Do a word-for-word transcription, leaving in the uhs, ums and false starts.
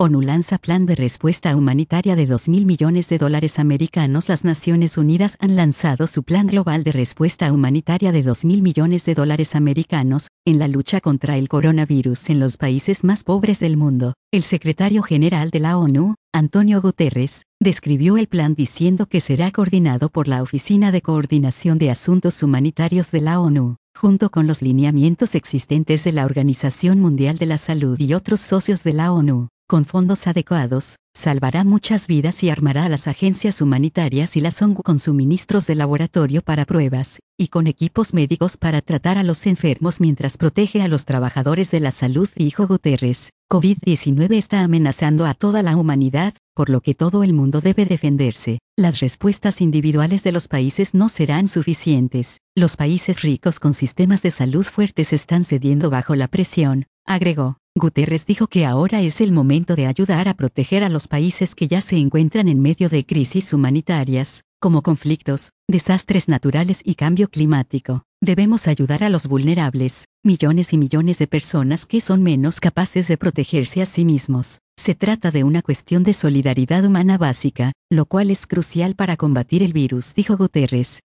ONU lanza plan de respuesta humanitaria de dos mil millones de dólares americanos. Las Naciones Unidas han lanzado su plan global de respuesta humanitaria de dos mil millones de dólares americanos, en la lucha contra el coronavirus en los países más pobres del mundo. El secretario general de la ONU, Antonio Guterres, describió el plan diciendo que será coordinado por la Oficina de Coordinación de Asuntos Humanitarios de la ONU, junto con los lineamientos existentes de la Organización Mundial de la Salud y otros socios de la ONU. Con fondos adecuados, salvará muchas vidas y armará a las agencias humanitarias y las ONG con suministros de laboratorio para pruebas, y con equipos médicos para tratar a los enfermos mientras protege a los trabajadores de la salud, dijo Guterres. COVID diecinueve está amenazando a toda la humanidad, por lo que todo el mundo debe defenderse. Las respuestas individuales de los países no serán suficientes. Los países ricos con sistemas de salud fuertes están cediendo bajo la presión, agregó. Guterres dijo que ahora es el momento de ayudar a proteger a los países que ya se encuentran en medio de crisis humanitarias, como conflictos, desastres naturales y cambio climático. Debemos ayudar a los vulnerables, millones y millones de personas que son menos capaces de protegerse a sí mismos. Se trata de una cuestión de solidaridad humana básica, lo cual es crucial para combatir el virus, dijo Guterres.